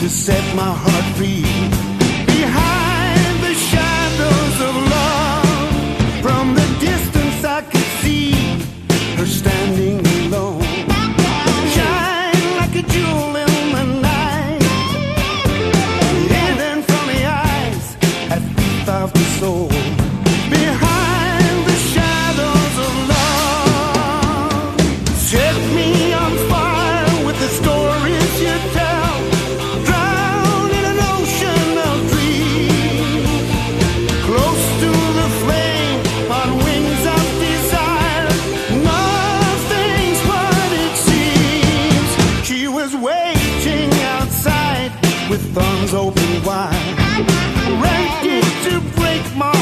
to set my heart free. Behind the shadows of love, from the distance I could see her standing alone. Shine like a jewel in the night, hidden from the eyes at thief of the soul. Behind the shadows of love, set me on fire with the stories you tell. Drown in an ocean of dreams, close to the flame on wings of desire. Nothing's what it seems. She was waiting outside with arms open wide, ready to break my